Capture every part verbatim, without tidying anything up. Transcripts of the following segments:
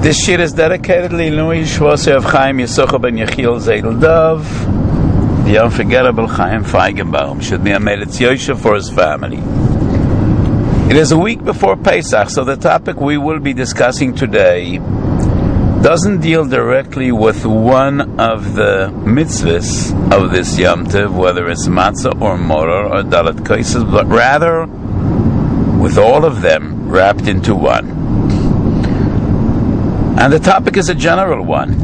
This shir is dedicated to Louis Shvosei of Chaim Yisucha ben Yechiel Zeidel Dov, the unforgettable Chaim Feigenbaum. Should be a Melitz Yosef for his family. It is a week before Pesach, so the topic we will be discussing today doesn't deal directly with one of the mitzvahs of this Yom Tov, whether it's matzah or moror or dalat kaises, but rather with all of them wrapped into one. And the topic is a general one.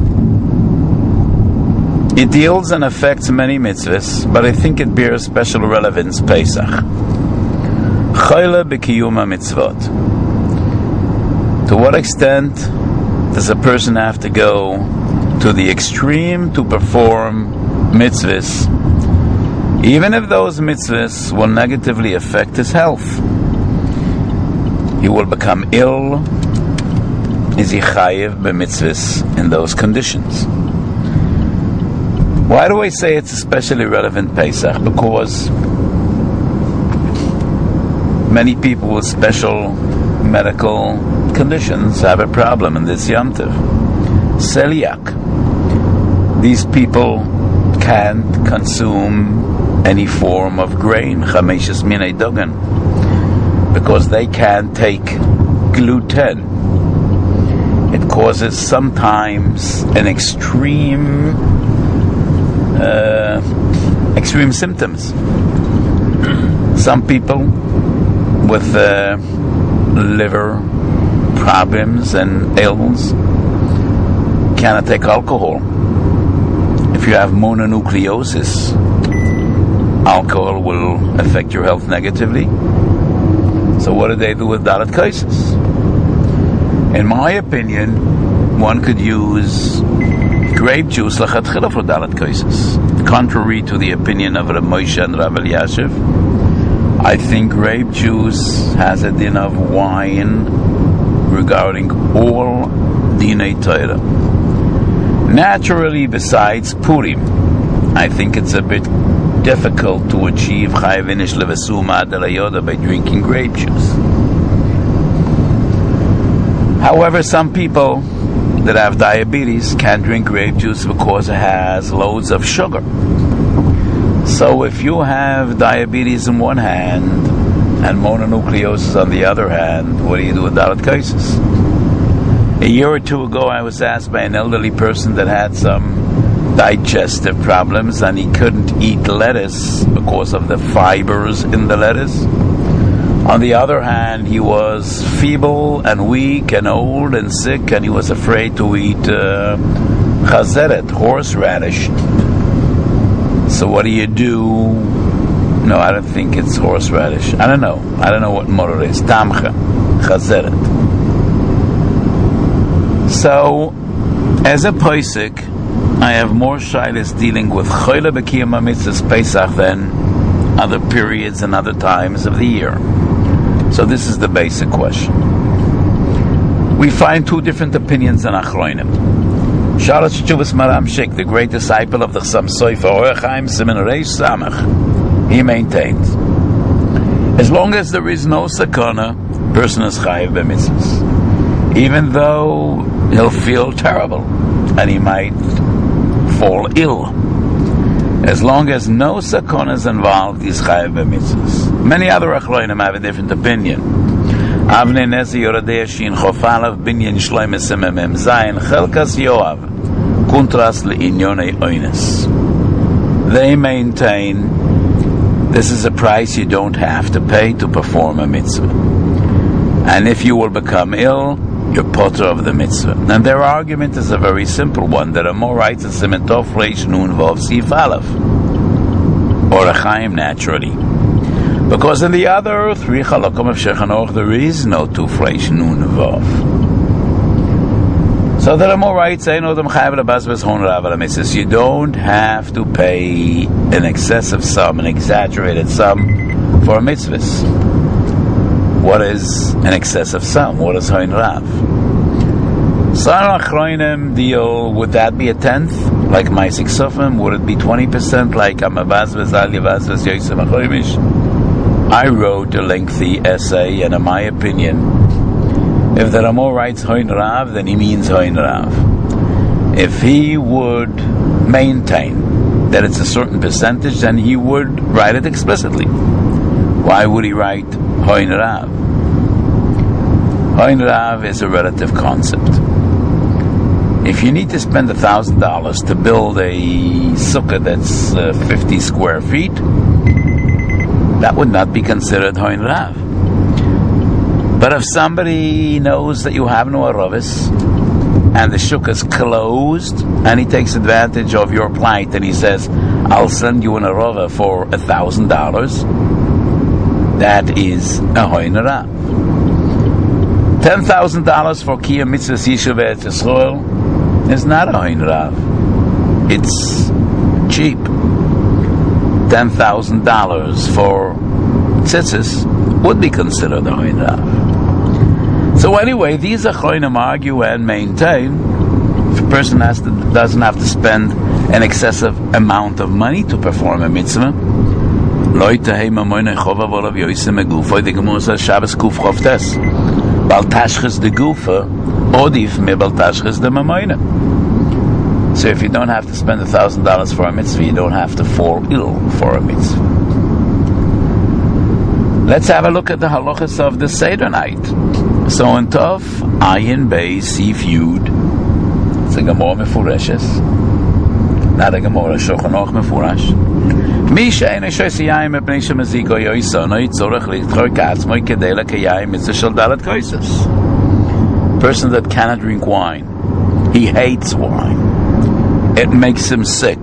It deals and affects many mitzvahs, but I think it bears special relevance Pesach. Chayla b'kiyuma mitzvot. To what extent does a person have to go to the extreme to perform mitzvahs, even if those mitzvahs will negatively affect his health? He will become ill. Is he chayiv b'mitzvahs in those conditions? Why do I say it's especially relevant Pesach? Because many people with special medical conditions have a problem in this Yom Tov. Celiac. These people can't consume any form of grain, chameshes minei dogan, because they can't take gluten. It causes sometimes an extreme, uh, extreme symptoms. Some people with uh, liver problems and ailments cannot take alcohol. If you have mononucleosis, alcohol will affect your health negatively. So what do they do with dalat kaises? In my opinion, one could use grape juice lachatchila for dalat kaises. Contrary to the opinion of Rav Moshe and Rav Elyashiv, I think grape juice has a din of wine regarding all dinei Torah. Naturally, besides Purim, I think it's a bit difficult to achieve chayav inish levesuma adelayoda by drinking grape juice. However, some people that have diabetes can't drink grape juice because it has loads of sugar. So if you have diabetes in one hand and mononucleosis on the other hand, what do you do with dalat kaises? A year or two ago, I was asked by an elderly person that had some digestive problems and he couldn't eat lettuce because of the fibers in the lettuce. On the other hand, he was feeble and weak and old and sick, and he was afraid to eat uh, chazeret, horseradish. So what do you do? No, I don't think it's horseradish. I don't know. I don't know what moror is. Tamcha, chazeret. So, as a posek, I have more shilas dealing with choyle b'kiyuma mitzvahs Pesach than other periods and other times of the year. So this is the basic question. We find two different opinions in Achronim. Shalosh Tshuvas Maram Shik, the great disciple of the Chassam Sofer, Or Chaim Siman Reish Samach, he maintains, as long as there is no sakana, person is chayiv b'mitzvahs, even though he'll feel terrible and he might fall ill. As long as no sakana is involved, he's chayiv b'mitzvahs. Many other achronim have a different opinion. Avnei Nezi Yoradei Shin Chofalav Binyan Shloim Esememem Zayin Chelkas Yoav Kuntras Le'inyonei Oines. They maintain this is a price you don't have to pay to perform a mitzvah. And if you will become ill, you're potter of the mitzvah. And their argument is a very simple one. There are more rights in Simentov Reish Nun Vav Sif Aleph, or a Chaim naturally. Because in the other three Chalakom of Shulchan Aruch there is no two Reish Nun Vav. So there are more rights. You don't have to pay an excessive sum, an exaggerated sum for a mitzvah. What is an excessive sum? What is Hoin Rav? Some Achronim deal, would that be a tenth? Like Maisik Sofim? Would it be twenty percent like Amavazvaz Al Yavazvaz Yosef Achoimish? I wrote a lengthy essay, and in my opinion, If the Ramo writes Hoin Rav, then he means Hoin Rav. If he would maintain that it's a certain percentage, then he would write it explicitly. Why would he write Hoin Rav? Hoin Rav is a relative concept. If you need to spend a thousand dollars to build a sukkah that's uh, fifty square feet, that would not be considered Hoin Rav. But if somebody knows that you have no aravis and the sukkah is closed, and he takes advantage of your plight and he says, "I'll send you an arava for a thousand dollars," that is a Hoin Rav. Ten thousand dollars for Kiyum Mitzvahs Yishuv Eretz Yisrael is not a Hoin Rav. It's cheap. Ten thousand dollars for tzitzis would be considered a Hoin Rav. So anyway, these Achronim argue and maintain if a person has to, doesn't have to spend an excessive amount of money to perform a mitzvah. The Gemara says Shabbos Kuf Chavtes. Bal tashchis de gufa, odif me bal tashchis de mamoina. So if you don't have to spend a thousand dollars for a mitzvah, you don't have to fall ill for a mitzvah. Let's have a look at the halachas of the Seder night. So in Tov, Ayin Bey, Sif Yud, it's a Gemara Mefureshes, not a Gemara Shulchan Aruch Mefurash. Mi she'ein shoyse yaim mepnei shemaziko yoisonoi tzorech lichtor ka'atzmoi kedei lekayim mitzvah shel dalat koises. Person that cannot drink wine, he hates wine, it makes him sick,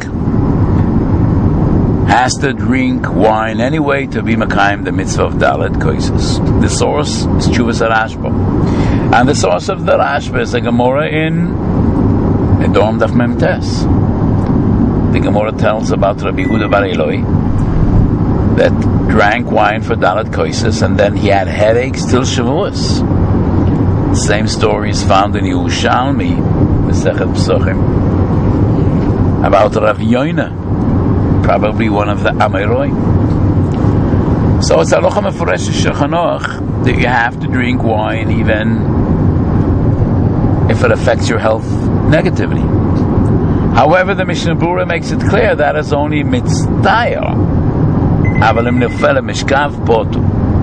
has to drink wine anyway to be mekayim the mitzvah of dalat koises. The source is Tshuvas Rashba, and the source of the Rashba is a Gemara in Edom Daf Mem Tes. The Gemara tells about Rabbi Yehuda Bar Eloi that drank wine for Dalat Koises and then he had headaches till Shavuos. The same story is found in Yerushalmi, Mesechet Psochim, about Rav Yoina, probably one of the Amiroi. So it's halacha mefuresh Shulchan Aruch that you have to drink wine even if it affects your health negatively. However, the Mishnah Berurah makes it clear that is only mitzvah. Avalim nefel mishkav potu.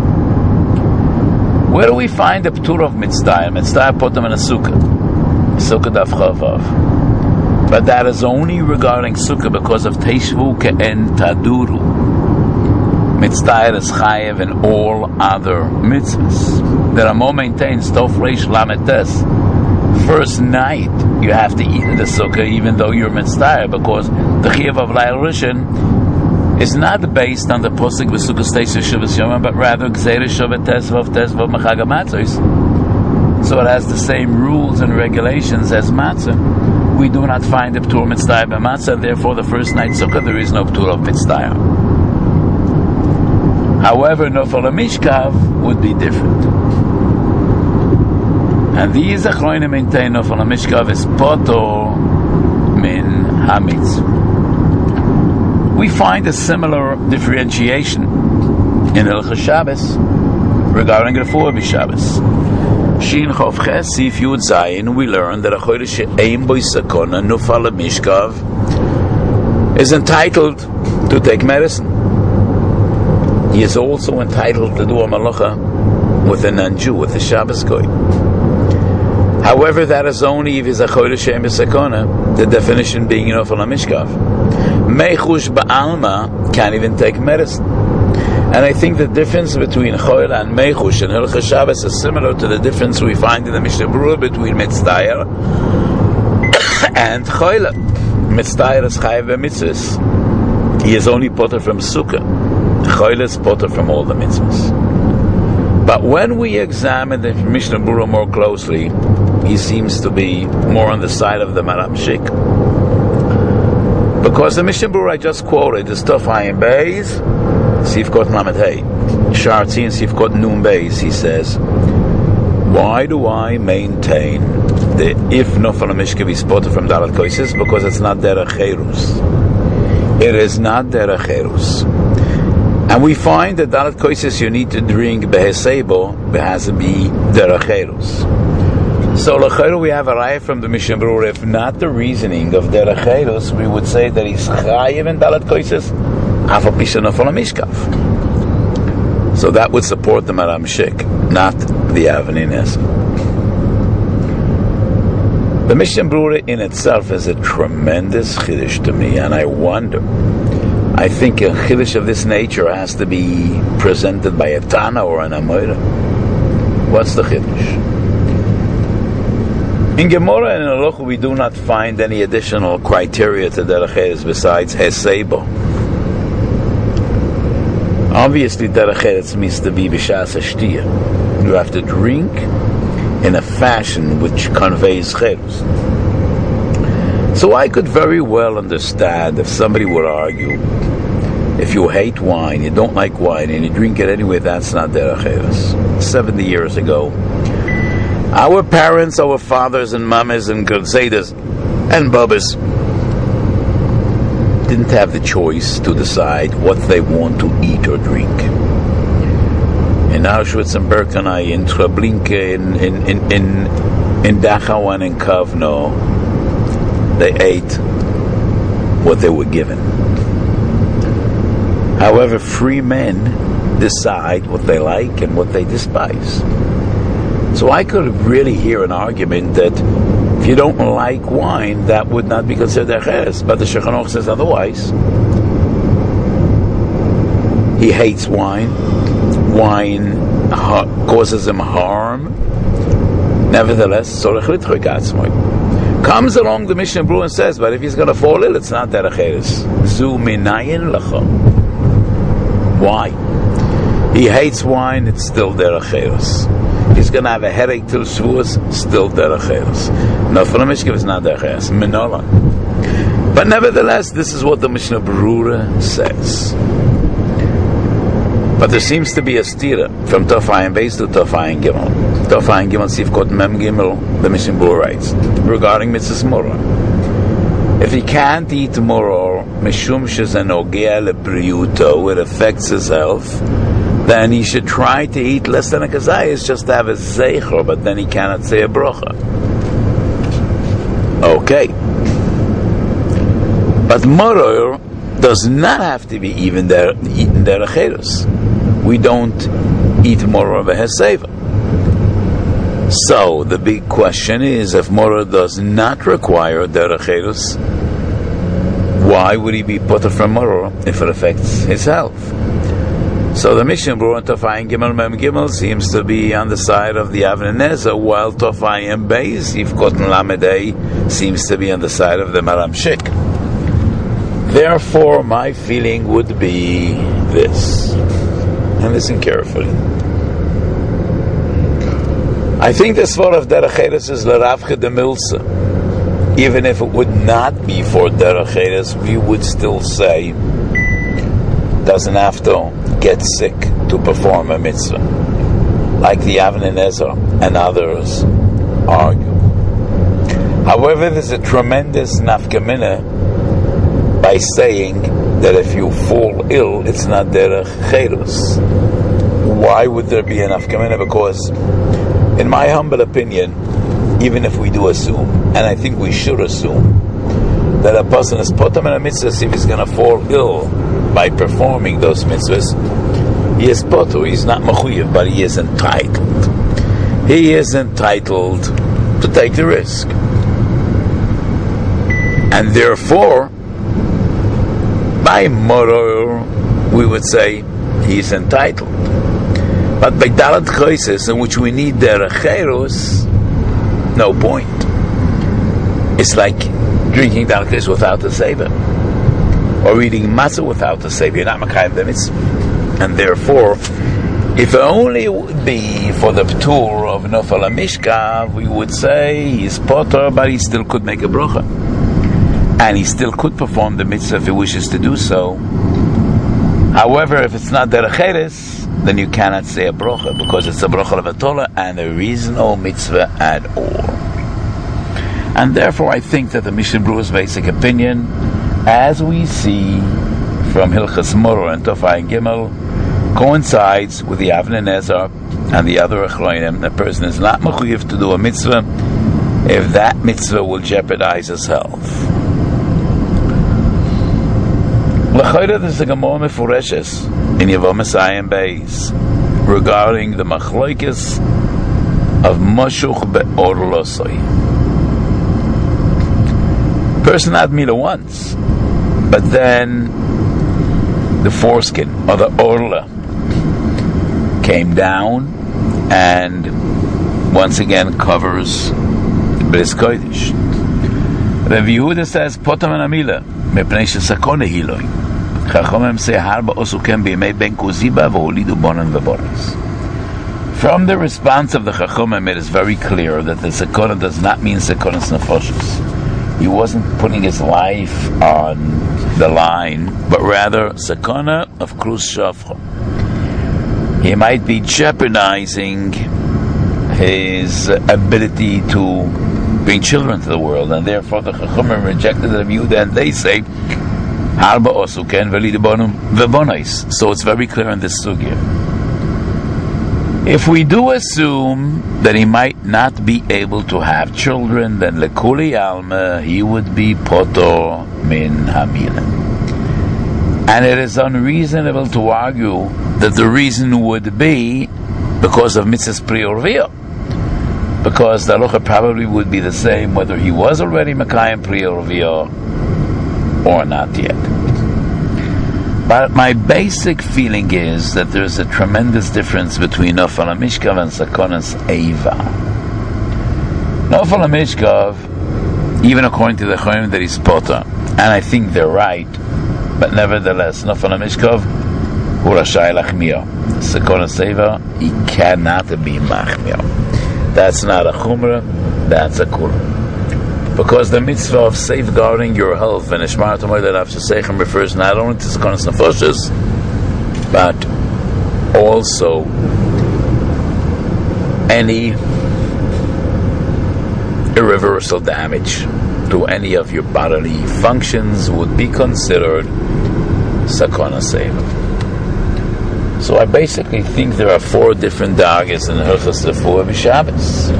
Where do we find the ptur of mitzvah? Mitzvah potum in a sukkah, sukkah daf chavav. But that is only regarding sukkah because of teishvu ke'en taduru. Mitzvah is chayev in all other mitzvahs. The Ramo maintains Tov Reish Lamed Tes. First night you have to eat in the sukkah even though you're mitzvah, because the chiyuv of Lail Rishon is not based on the posuk v'sukkah steis Shuvas Yoma, but rather gzeira shavat tes vav tes vav mechag hamatzos. So it has the same rules and regulations as matzah. We do not find the ptur mitzvah by matzah, therefore the first night sukkah there is no ptur of mitzvah. However, nofal mishkav would be different. And these Achronim maintain of a mishkav is poto min hamitz. We find a similar differentiation in Hilchos Shabbos regarding Refuah b'Shabbos. Shin Chof Ches Sif Yud Zayin, we learn that a chodesh she'ein bo sakona nufal mishkav is entitled to take medicine. He is also entitled to do a malacha with a non-Jew, with a Shabbos goy. However, that is only if he's a chodesh she'ein b'sakona, the definition being enough on a mishkav. Meichush ba'alma can't even take medicine. And I think the difference between choil and meichush and Hilchos Shabbos is similar to the difference we find in the Mishnah Berurah between mitzdayer and choil. Mitzdayer is chayav b'mitzvahs. He is only potter from sukkah. Choil is potter from all the mitzvahs. But when we examine the Mishnah Berurah more closely, he seems to be more on the side of the Maram Shik. Because the Mishnah Berurah I just quoted is Tov Ayin Beis, Sifkot Lamed Hey, Shartzi and Sifkot Nun Beis. He says, why do I maintain the if Nofal HaMishkav is spotted from Dalat Koises? Because it's not Derech Cherus. It is not Derech Cherus. And we find that dalat koises you need to drink behesebo, has to be deracherus. So l'chayru we have a raya from the Mishnah Berurah. If not the reasoning of deracherus, we would say that he's chayiv in dalat koises, afal pisha nafal mishkav. So that would support the Maram Shik, not the Avnei Nezer. The Mishnah Berurah in itself is a tremendous chiddush to me, and I wonder. I think a chiddush of this nature has to be presented by a Tana or an Amoira. What's the chiddush? In Gemara and in Halacha we do not find any additional criteria to deracheres besides hesebo. Obviously, deracheres means to be b'shas hashtiyah. You have to drink in a fashion which conveys cherus. So I could very well understand if somebody would argue, if you hate wine, you don't like wine, and you drink it anyway, that's not deracheres. Seventy years ago, our parents, our fathers and mamas and grandzedas and bubbas didn't have the choice to decide what they want to eat or drink. In Auschwitz and Birkenau, in Treblinka, in in in in, in Dachau and in Kovno, they ate what they were given. However, free men decide what they like and what they despise. So I could really hear an argument that if you don't like wine, that would not be considered deracheres, but the Shulchan Aruch says otherwise. He hates wine. Wine ha- causes him harm. Nevertheless, sorech litchok atzmoi. Comes along the Mishnah Berurah and says, but if he's going to fall ill, it's not deracheres. Zu minayin lacha. Why? He hates wine, it's still deracheres. He's going to have a headache till Shavuos, still deracheres. Nafal mishkav is not deracheres. Minola. But nevertheless, this is what the Mishnah Berurah says. But there seems to be a stira from Tofayim Beis to Tofayim Gimel. Tofayim Gimel Sifkot Mem Gimel, the Mishnah Berurah writes, regarding Mitzvahs Morah. If he can't eat Morah, Mishum Shezenogea Lebriuto, it affects his health, then he should try to eat less than a kazayis, just to have a zeicher, but then he cannot say a brocha. Okay. But Morah does not have to be even there, eaten deracheres. We don't eat Morah v'heseva. So the big question is, if Morah does not require deracheres, why would he be put from Morah if it affects his health? So the Mishnah Berurah Tofayim Gimel Mem Gimel seems to be on the side of the Avnei Nezer, while Tofayim Beis Yifkot Lamedei seems to be on the side of the Maram Shik. Therefore, my feeling would be this, and listen carefully. I think the svara of deracheres is l'Ravcha de Milsa. Even if it would not be for deracheres, we would still say doesn't have to get sick to perform a mitzvah, like the Avnei Nezer and others argue. However, there's a tremendous nafkamina by saying that if you fall ill, it's not deracheres. Why would there be a nafkamina? Because, in my humble opinion, even if we do assume, and I think we should assume, that a person is potam in a mitzvah if he's going to fall ill by performing those mitzvahs, he is potu, he's not mechuyev, but he is entitled. He is entitled to take the risk. And therefore, by moror, we would say he's entitled. But by dalat choices, in which we need deracheros, no point. It's like drinking dalat choices without a sever, or eating matzah without a sever. You're not makayim the mitzvah. And therefore, if only it would be for the ptur of nofal mishkav, we would say he's potter, but he still could make a brocha. And he still could perform the mitzvah if he wishes to do so. However, if it's not deracheres, then you cannot say a brocha, because it's a brocha levatola, and there is no mitzvah at all. And therefore, I think that the Mishnah Berurah's basic opinion, as we see from Hilchas Moror and Tofai Gimel coincides with the Avnei Nezer and the other Achronim. A person is not mechuyev to do a mitzvah if that mitzvah will jeopardize his health. L'chayda, there's a Gemara Mefureshes in Yevomes Ayin Beis regarding the machlokes of Moshuch be'orlosoi. Person had mila once, but then the foreskin or the orla came down and once again covers Bris Kodesh. Rav Yehuda says, Potam anamila, mepnei shesakone hiloi. Chachomim say, Harba osukem b'yemei ben kuziba v'holidu bonan v'bonas. From the response of the Chachomim, it is very clear that the sakona does not mean sakonas nefoshes. He wasn't putting his life on the line, but rather sakona of krus shofcha. He might be jeopardizing his ability to bring children to the world, and therefore the Chachomim rejected the view, and they say harba osuken v'lidibonum v'bonais. So it's very clear in this sugya. If we do assume that he might not be able to have children, then lekuli alma, he would be poto min hamila. And it is unreasonable to argue that the reason would be because of mitzvahs pri urviyah, because the halacha probably would be the same whether he was already mekayim pri urviyah or not yet. But my basic feeling is that there is a tremendous difference between Nofal HaMishkav and Sakonas Eiva. Nofal HaMishkav, even according to the Chayim, that is Pota, and I think they're right, but nevertheless, Nofal HaMishkav, Hu Rashai Lachmiyah. Sakonas Eiva, he cannot be Machmiyah. That's not a Chumrah, that's a Kurah. Because the mitzvah of safeguarding your health and Ishmar Tomoy that Avshasechem refers not only to Sakonas Nefoshes, but also any irreversible damage to any of your bodily functions would be considered Sakonas Eiva. So I basically think there are four different dagas in Hilchos Refuah b'Shabbos.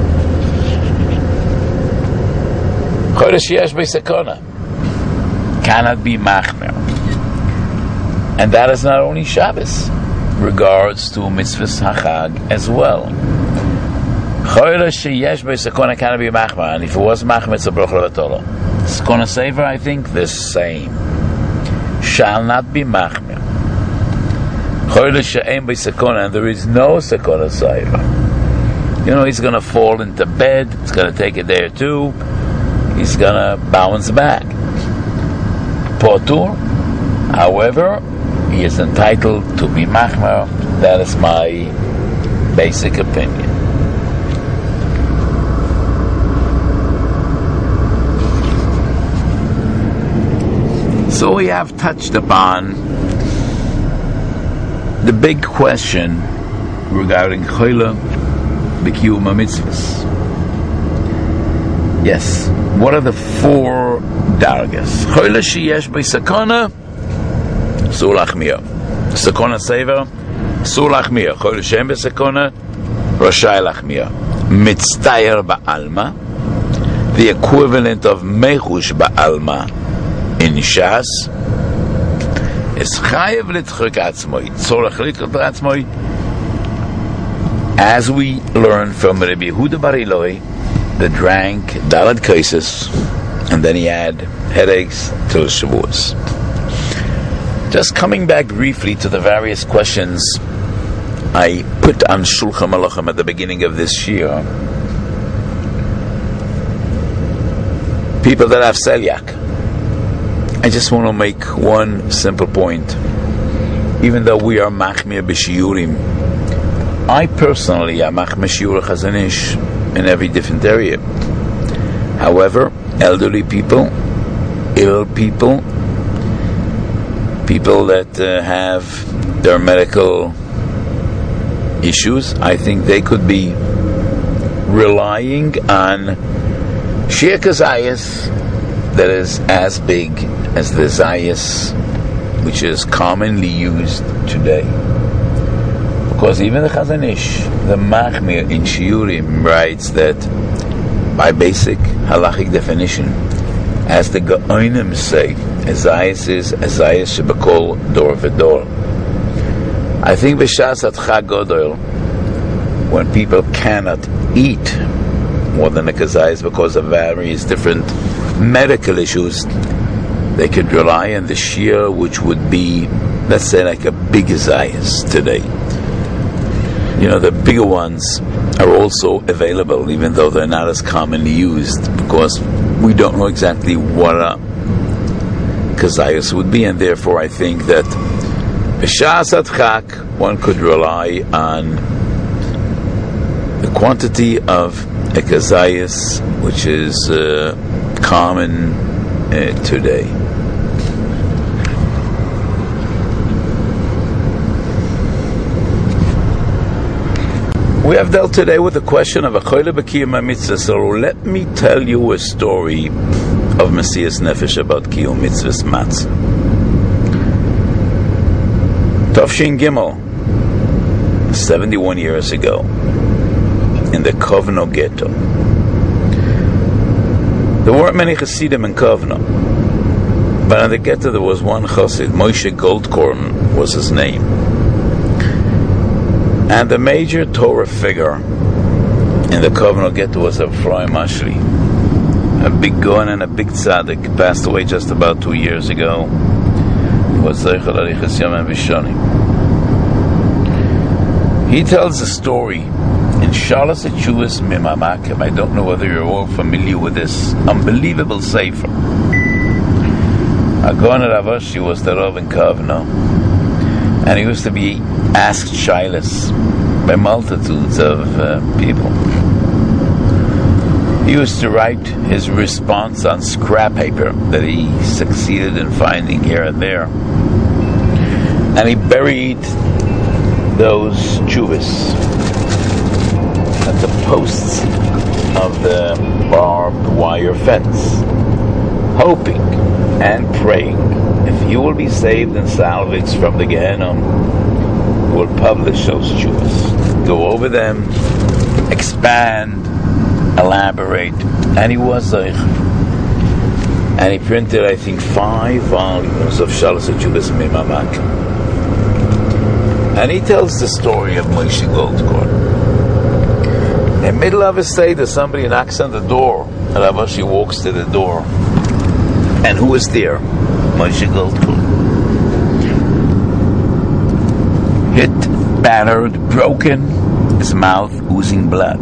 Chodesh yesh b'sakona cannot be machmer, and that is not only Shabbos, regards to mitzvahs hachag as well. Chodesh yesh b'sakona cannot be machmer, and if it was machmer, it's a broch levatolo. Sakona sever, I think, the same. Shall not be machmer. Chodesh she'en b'sakona, and there is no sakona sever. You know, he's going to fall into bed. It's going to take a day or two. He's gonna bounce back. Potur, however, he is entitled to be machmer. That is my basic opinion. So we have touched upon the big question regarding Chola b'kiyum mitzvahs. Yes. What are the four dargas? Chola sheyesh b'sakona, sur lachmiyah. Sakona sever, sur lachmiyah. Chola she'en b'sakona, rashai lachmiyah. Mitztayer ba'alma, the equivalent of mechush ba'alma in Shas, is chayev litchuk atzmoi, tzorach litchuk atzmoi, as we learn from Rabbi Yehuda Bar Ilai, that drank dalad kaises, and then he had headaches till Shavuos. Just coming back briefly to the various questions I put on Shulchan Malachim at the beginning of this year. People that have celiac. I just want to make one simple point. Even though we are machmir b'shiurim, I personally am machmir shiur Chazon Ish in every different area. However, elderly people, ill people, people that uh, have their medical issues, I think they could be relying on Shir Kazayas that is as big as the Zayas which is commonly used today. Because even the Chazon Ish, the Machmir in Shiurim, writes that by basic halachic definition, as the Gaonim say, Ezayis is Ezayis Shebekol Dor V'Dor. I think B'Shas at Chag Gadol, when people cannot eat more than a Ezayis because of various different medical issues, they could rely on the Shir, which would be, let's say, like a big Ezayis today. You know, the bigger ones are also available, even though they're not as commonly used, because we don't know exactly what a Kazayas would be, and therefore I think that B'Shas Adchak, one could rely on the quantity of a Kazayas, which is uh, common uh, today. We have dealt today with the question of a Choyle B'Kiyum HaMitzvah, so let me tell you a story of Mesias Nefesh about Kiyum Mitzvahs Matzah. Tafshin Gimel, seventy-one years ago, in the Kovno ghetto. There weren't many Hasidim in Kovno, but in the ghetto there was one Chassid, Moshe Goldkorn was his name. And the major Torah figure in the Kovno ghetto was Ephraim Ashli, a big Gaon and a big tzaddik, passed away just about two years ago. He was Zeichel Arichas Yamim V'Shonim. He tells a story in Shalas Etshuvas Mimamakim. I don't know whether you're all familiar with this unbelievable sefer. A Gaon Rav Ashi was the Rav in Kovno, and he used to be asked shilas by multitudes of uh, people. He used to write his response on scrap paper that he succeeded in finding here and there, and he buried those tshuvas at the posts of the barbed wire fence, hoping and praying if he will be saved and salvaged from the Gehenna, he will publish those tshuvas, go over them, expand, elaborate, and he was Zeich. And he printed, I think, five volumes of Shalas Etshuvas Mimamak. And he tells the story of Moshe Goldkorn. In the middle of his Seder, somebody knocks on the door, and Rav Ashi walks to the door. And who is there? Moshe Goldkorn. Hit, battered, broken, his mouth oozing blood.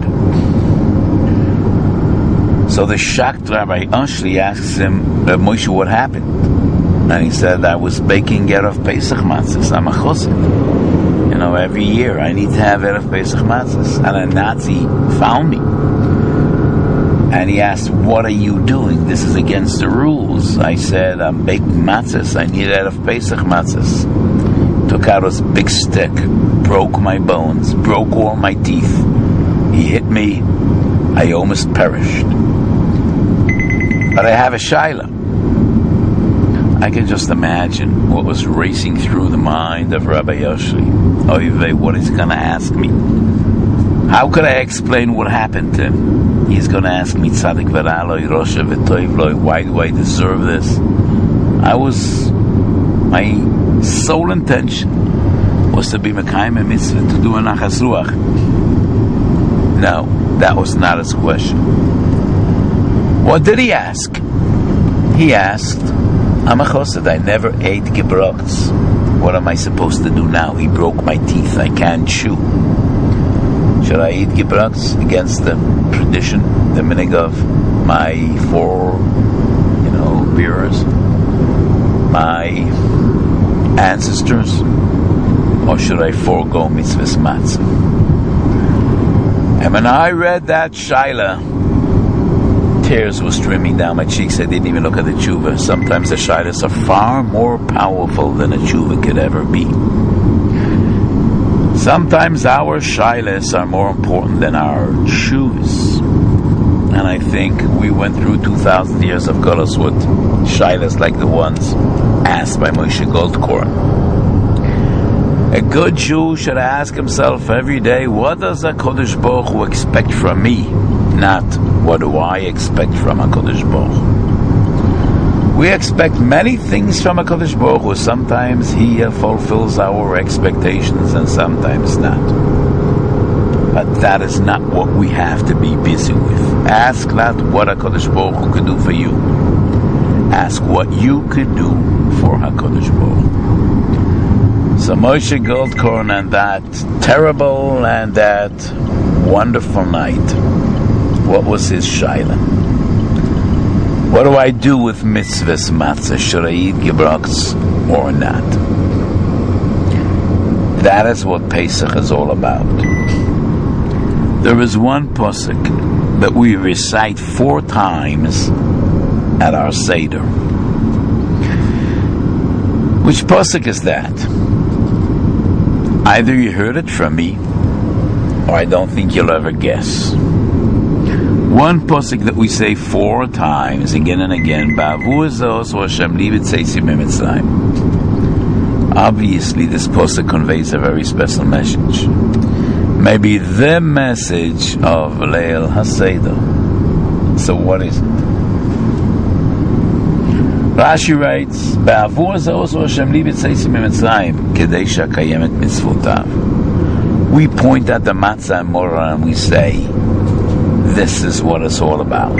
So the shocked Rabbi Ashli asks him, Moshe, what happened? And he said, I was baking Erev Pesach matzahs. I'm a chosed. You know, every year I need to have Erev Pesach matzahs. And a Nazi found me. And he asked, what are you doing? This is against the rules. I said, I'm baking matzahs. I need Erev Pesach matzahs. Took out his big stick, broke my bones, broke all my teeth. He hit me. I almost perished. But I have a shaila. I can just imagine what was racing through the mind of Rabbi Yoshli. Oy, what he's going to ask me. How could I explain what happened to him? He's going to ask me, Tzadik v'ra'aloi, Rosha v'toivloi, why do I deserve this? I was, my sole intention was to be Mekayim a mitzvah, to do a nachas ruach. No, that was not his question. What did he ask? He asked, I'm a chosed, I never ate gebrocks. What am I supposed to do now? He broke my teeth, I can't chew. Should I eat gebrocks against the tradition, the minig of my four, you know, bearers, my ancestors? Or should I forego mitzvahs matzah? And when I read that shaila, tears were streaming down my cheeks. I didn't even look at the tshuva. Sometimes the shailas are far more powerful than a tshuva could ever be. Sometimes our shailas are more important than our tshuvas. And I think we went through two thousand years of Golos with shilas like the ones asked by Moshe Goldkorn. A good Jew should ask himself every day, what does HaKadosh Baruch Hu expect from me? Not, what do I expect from HaKadosh Baruch Hu? We expect many things from HaKadosh Baruch Hu. Sometimes He fulfills our expectations and sometimes not. But that is not what we have to be busy with. Ask not what HaKadosh Baruch Hu could do for you. Ask what you could do for HaKadosh Baruch Hu. So Moshe Goldkorn on that terrible and that wonderful night, what was his shaila? What do I do with mitzvahs matzah? Should I eat gebrocks or not? That is what Pesach is all about. There is one pasuk that we recite four times at our Seder. Which pasuk is that? Either you heard it from me, or I don't think you'll ever guess. One pasuk that we say four times, again and again, obviously this pasuk conveys a very special message. Maybe the message of Leil HaSeder. So what is it? Rashi writes, we point at the matzah and morah and we say, this is what it's all about.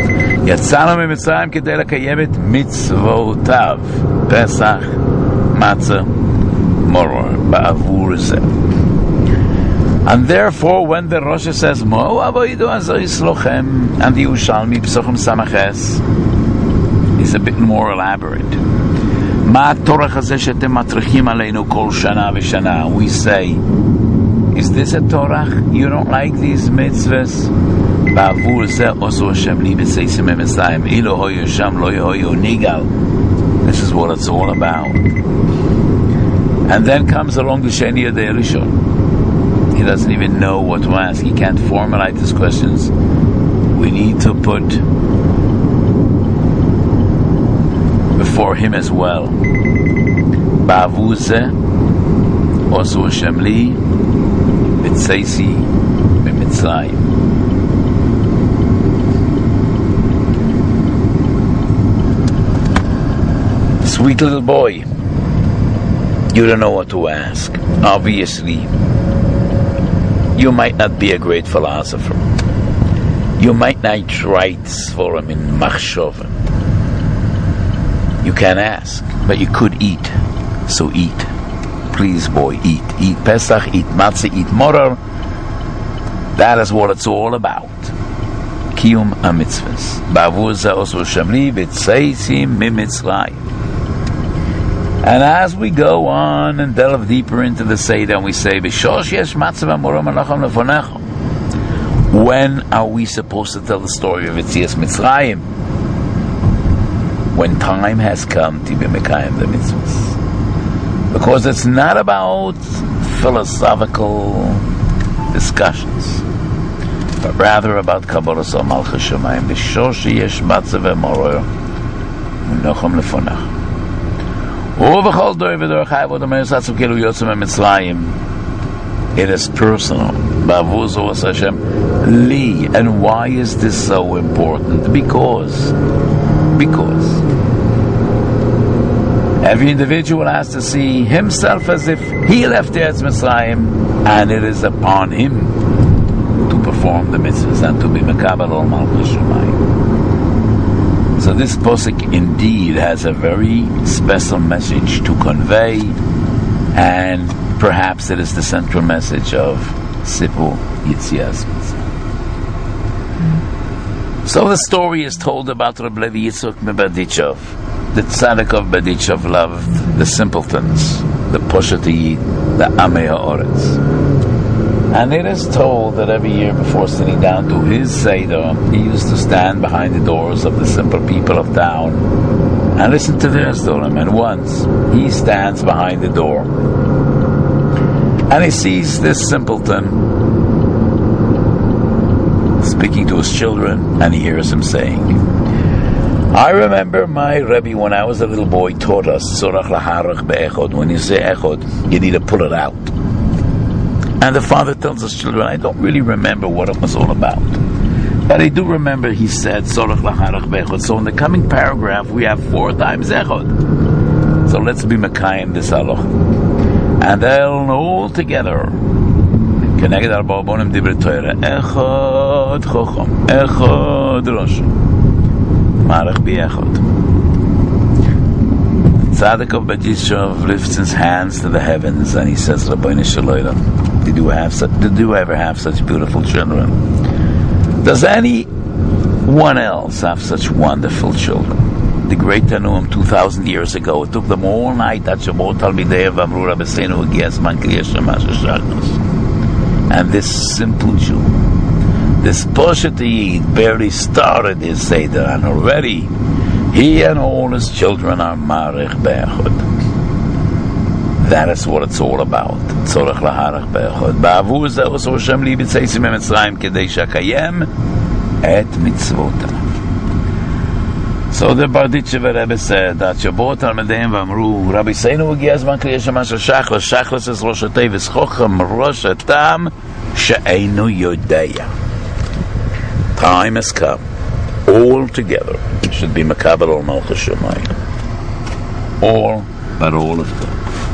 Pesach, matzah, morah, ba'avur zeh. And therefore, when the Rosh says, Mo avoidu azois lochem, and the Yerushalmi Psochim Samaches, is a bit more elaborate. We say, is this a Torah? You don't like these mitzvahs? This is what it's all about. And then comes along the Sheni Yadei Rishon. He doesn't even know what to ask. He can't formulate his questions. We need to put before him as well. Ba'avuze osu Hashem li b'tzeisi b'mitzrayim. Sweet little boy, you don't know what to ask. Obviously, you might not be a great philosopher. You might not write Sforim in Machshava. You can ask, but you could eat. So eat. Please, boy, eat. Eat Pesach, eat Matzah, eat Moror. That is what it's all about. Kiyum HaMitzvahs. Ba'avur zeh osu Shamli b'tzeisi mimitzrayim. And as we go on and delve deeper into the Seder, and we say, B'shosh yesh matzah v'moror melacham lefonecha. When are we supposed to tell the story of Yetzias Mitzrayim? When time has come to be mekayim the mitzvahs. Because it's not about philosophical discussions, but rather about Kabbalas al Malchus Shamayim. B'shosh yesh matzah v'moror melacham lefonecha. It is personal. Li. And why is this so important? Because because every individual has to see himself as if he left Eretz Mitzrayim, and it is upon him to perform the mitzvahs and to be mekabel al malchus Shamayim. So this posuk indeed has a very special message to convey, and perhaps it is the central message of Sipur Yetzias Mitzrayim. So the story is told about Reb Levi Yitzchok Mebadichov. The tzaddik of Badichov loved the simpletons, the Poshet, the Amei Ha'oretz. And it is told that every year before sitting down to his Seder, he used to stand behind the doors of the simple people of town and listen to their Zdorim. And once he stands behind the door and he sees this simpleton speaking to his children, and he hears him saying, I remember my Rebbe when I was a little boy taught us, Tzorach laharach be'echod. When you say echod, you need to pull it out. And the father tells his children, I don't really remember what it was all about. But I do remember he said, Tzorach laharach be'echod. So in the coming paragraph, we have four times echod. So let's be Mekayim this halacha. And they'll know all together. Keneged arba abonim divrei Torah. Echad chocham. Echad rosh. Marech bi echad. Tzaddik of Bajishov lifts his hands to the heavens and he says, Rabbeinu Shalom, did you have such, did you ever have such beautiful children? Does anyone else have such wonderful children? The great Tanuim two thousand years ago, it took them all night at Shabbat Talmidei V'amru Rabbeinu Hagi Zman Kriyas Shema Shachnos. And this simple Jew, this Poshet Yid, barely started his Seder, and already he and all his children are Marech Be'echad. That is what it's all about. Tzorach laharach be'echad. Ba'avur zeh oso Hashem li b'tzeisim e'mitzrayim kedei shakayem et mitzvotav. So the Barditchever Rebbe said that Shabbat Talmideim v'amru Rabbi Seinu Hagi Zman Kriyas Shema Shachnos. Shachnos is Rosh HaTevis Chocham Rosh Hatam she'einu yodea. Time has come. All together should be Mekabel Ol Malchus Shemayim. All, but all of them.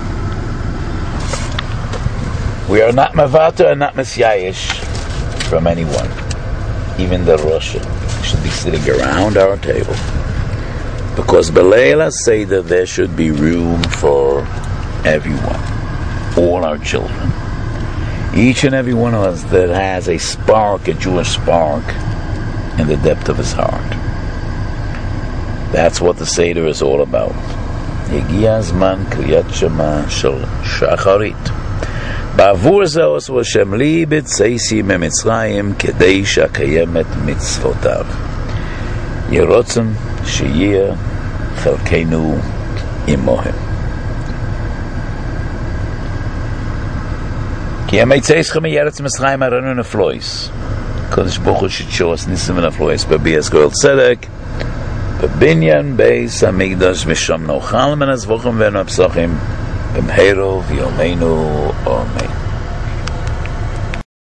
We are not Mavata and not Mesyayish from anyone. Even the Rosh should be sitting around our table. Because B'Leila say that there should be room for everyone. All our children. Each and every one of us that has a spark, a Jewish spark, in the depth of his heart. That's what the Seder is all about. Hagi Zman Kriyat Shema Shel Shacharit. Ba'avur zeh oso Hashem li b'tzeisim e'mitzrayim kedei shakayem et mitzvotav. Yerotzim sheyeh chelkeinu imohem. Ki ha'meitzeischem me'yeretz Mitzrayim aranu neflois. Kodesh Baruch Hu should show us nisim neflois. B'bias goel tzedek, b'binyan beis hamikdash misham nochal men azvochem v'enu apsochim b'mheiro v'yomeinu amen.